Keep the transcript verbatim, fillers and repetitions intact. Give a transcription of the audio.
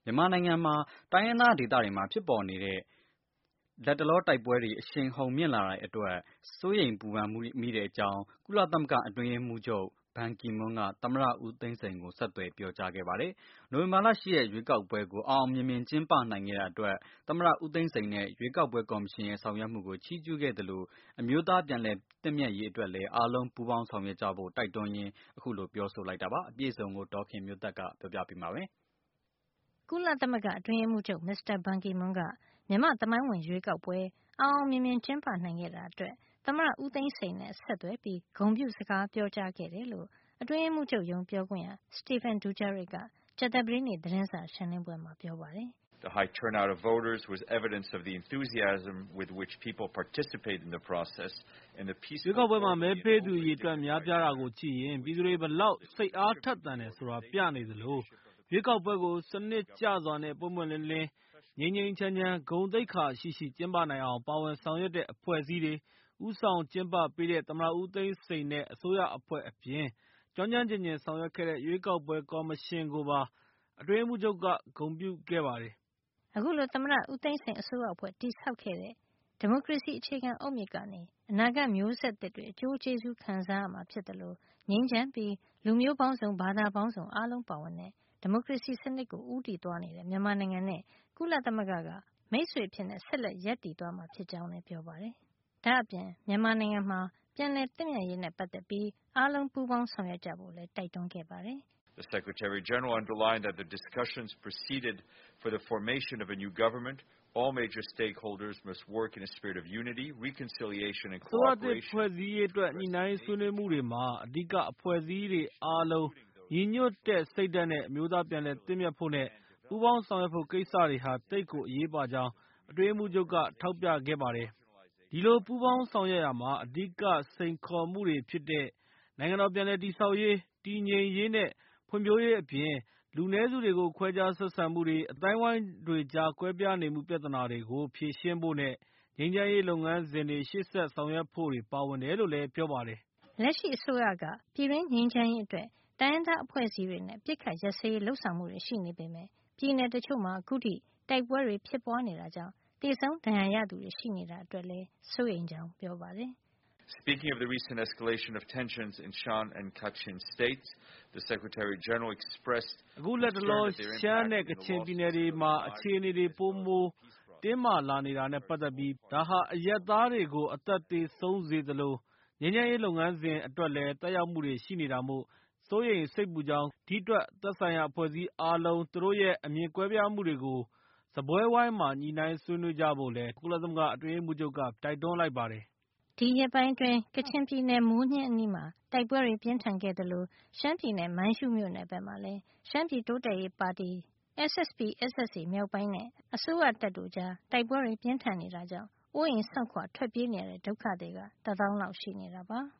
မြန်မာနိုင်ငံမှာတိုင်းရင်းသားဒေသတွေမှာဖြစ်ပေါ်နေတဲ့လက်တလောတိုက်ပွဲတွေအရှိန်ဟုန်မြင့်လာတဲ့အတွက်စိုးရိမ်ပူပန်မိတဲ့အကြောင်းကုလသမဂ္ဂအတွင်းရေးမှူးချုပ်ဘန်ကီမွန်းကသမ္မတဦးသိန်းစိန်ကိုဆက်သွယ်ပြောကြားခဲ့ပါတယ်။နိုဝင်ဘာလ၈ရက်ရွေးကောက်ပွဲကိုအောင်အောင်မြင်မြင်ကျင်းပနိုင်ခဲ့တာအတွက်သမ္မတဦးသိန်းစိန်နဲ့ရွေးကောက်ပွဲကော်မရှင်ရဲ့ဆောင်ရွက်မှုကိုချီးကျူးခဲ့သလိုအမျိုးသားပြန်လည်သင့်မြတ်ရေးအတွက်လည်းအားလုံးပူးပေါင်းဆောင်ရွက်ကြဖို့တိုက်တွန်းရင်းအခုလိုပြောဆိုလိုက်တာပါ။အပြည့်အစုံကိုဒေါ်ခင်မျိုးသက်ကပြောပြပေးမှာပါ။ကုလသမဂ္ဂအတွင်းရေးမှူးချုပ်မစ္စတာဘန်ကီမွန်းကမြန်မာ့သမိုင်းဝင်ရွေးကောက်ပွဲအောင်အောင်မြင်မြင်ကျင်းပနိုင်ခဲ့တာအတွက်သမ္မတဦးသိန်းစိန်နဲ့ဆက်သွယ်ပြီးဂုဏ်ပြုစကားပြောကြားခဲ့တယ်လို့အတွင်းရေးမှူးချုပ်ရုံးပြောခွင့်ရ Stéphane Dujarric ကကြာသပတေးနေ့သတင်းစာရှင်းလင်းပွဲမှာပြောပါတယ်။ The high turnout of voters was evidence of the enthusiasm with which people participate in the process and the peaceful ရွေးကောက်ပွဲမှာမဲပေးသူအရေအတွက်များပြားတာကိုကြည့်ရင်ပြည်သူတွေဘလောက်စိတ်အားထက်သန်တယ်ဆိုတာပြနေသလိုရွေးကောက်ပွဲကိုစနစ်ကျစွာနဲ့ပွင့်ပွင့်လင်းလင်းငြိမ်းငြိမ်းချမ်းချမ်းဂုဏ်သိက္ခာရှိရှိကျင်းပနိုင်အောင်ပါဝင်ဆောင်ရွက်တဲ့အဖွဲ့အစည်းတွေဦးဆောင်ကျင်းပပေးတဲ့သမ္မတဦးသိန်းစိန်နဲ့အစိုးရအဖွဲ့အပြင်ကျွမ်းကျွမ်းကျင်ကျင်ဆောင်ရွက်ခဲ့တဲ့ရွေးကောက်ပွဲကော်မရှင်ကိုပါအတွင်းရေးမှူးချုပ်ကဂုဏ်ပြုခဲ့ပါတယ်။အခုလိုသမ္မတဦးသိန်းစိန်အစိုးရအဖွဲ့တည်ဆောက်ခဲ့တဲ့ဒီမိုကရေစီအခြေခံအုတ်မြစ်ကနေအနာဂတ်မျိုးဆက်သစ်တွေအကျိုးကျေးဇူးခံစားရမှာဖြစ်တယ်လို့ငြိမ်းချမ်းပြီးလူမျိုးပေါင်းစုံဘာသာပေါင်းစုံအားလုံးပါဝင်တဲ့ဒီမိုကရေစီစနစ်ကိုဦးတည်သွားနေတဲ့မြန်မာနိုင်ငံနဲ့ကုလသမဂ္ဂကမိတ်ဆွေအဖြစ်ဆက်လက်ရပ်တည်သွားမှာဖြစ်ကြောင်းလည်းပြောပါတယ်။ဒါ့အပြင်မြန်မာနိုင်ငံမှာပြန်လည်သင့်မြတ်ရေးနဲ့ပတ်သက်ပြီးအားလုံးပူးပေါင်းဆောင်ရွက်ကြဖို့လည်းတိုက်တွန်းခဲ့ပါတယ်။ The Secretary General underlined that the discussions proceeded for the formation of a new government. All major stakeholders must work in a spirit of unity, reconciliation and cooperation. ဖွဲ့စည်းရေးအတွက်ညှိနှိုင်းဆွေးနွေးမှုတွေမှာအဓိကအဖွဲ့အစည်းတွေအားလုံးညီညွတ်တဲ့စိတ်ဓာတ်နဲ့အမျိုးသားပြန်လည်သင့်မြတ်ဖို့နဲ့ပူးပေါင်းဆောင်ရွက်ဖို့ကိစ္စတွေဟာတိတ်ကိုအရေးပါကြောင်းအတွင်းရေးမှူးချုပ်ကထောက်ပြခဲ့ပါတယ်။ဒီလိုပူးပေါင်းဆောင်ရွက်ရမှာအဓိကစိန်ခေါ်မှုတွေဖြစ်တဲ့နိုင်ငံတော်ပြန်လည်တည်ဆောက်ရေးတည်ငြိမ်ရေးနဲ့ဖွံ့ဖြိုးရေးအပြင်လူနည်းစုတွေကိုခွဲခြားဆက်ဆံမှုတွေအသိုင်းအဝိုင်းတွေကြားကွဲပြားနေမှုပြဿနာတွေကိုဖြေရှင်းဖို့နဲ့ငြိမ်းချမ်းရေးလုပ်ငန်းစဉ်တွေရှေ့ဆက်ဆောင်ရွက်ဖို့တွေပါဝင်တယ်လို့လည်းပြောပါတယ်။လက်ရှိအစိုးရကပြည်တွင်းငြိမ်းချမ်းရေးအတွက်တိုင်းရင်းသားအဖွဲ့အစည်းတွေနဲ့ပြစ်ခတ်ရစရေးလှုပ်ဆောင်မှုတွေရှိနေပေမဲ့ပြည်내တချို့မှာအခုထိတိုက်ပွဲတွေဖြစ်ပွားနေတာကြောင့်တေဆုံးဒဏ်ရာရသူတွေရှိနေတာအတွက်လည်းစိုးရိမ်ကြောင်းပြောပါတယ်။ Speaking of the recent escalation of tensions in Shan and Kachin states, the Secretary General expressed အခုလက်တလောရှမ်းနဲ့ကချင်ပြည်နယ်တွေမှာအခြေအနေတွေပိုမိုတင်းမာလာနေတာနဲ့ပတ်သက်ပြီးဒါဟာအရပ်သားတွေကိုအသက်သေဆုံးစေသလိုငြိမ်းချမ်းရေးလုပ်ငန်းစဉ်အတွက်လည်းတက်ရောက်မှုတွေရှိနေတာမို့စိုးရိမ်စိတ်ပူကြောင်းဒီအတွက်သက်ဆိုင်ရာအဖွဲ့အစည်းအားလုံးသူတို့ရဲ့အမြင်ကွဲပြားမှုတွေကိုစားပွဲဝိုင်းမှာညှိနှိုင်းဆွေးနွေးကြဖို့လည်းကုလသမဂ္ဂအတွင်းရေးမှူးချုပ်ကတိုက်တွန်းလိုက်ပါတယ်။ဒီရက်ပိုင်းအတွင်းကချင်ပြည်နယ်မိုးညှင်းအနီးမှာတိုက်ပွဲတွေပြင်းထန်ခဲ့သလိုရှမ်းပြည်နယ်မိုင်းရှုးမြို့နယ်ဘက်မှာလည်းရှမ်းပြည်တိုးတက်ရေးပါတီ S S P S S A မြောက်ပိုင်းနဲ့အစိုးရတပ်တို့ကြားတိုက်ပွဲတွေပြင်းထန်နေတာကြောင့်အိုးအိမ်စွန့်ခွာထွက်ပြေးနေရတဲ့ဒုက္ခသည်ကတသောင်းလောက်ရှိနေတာပါ။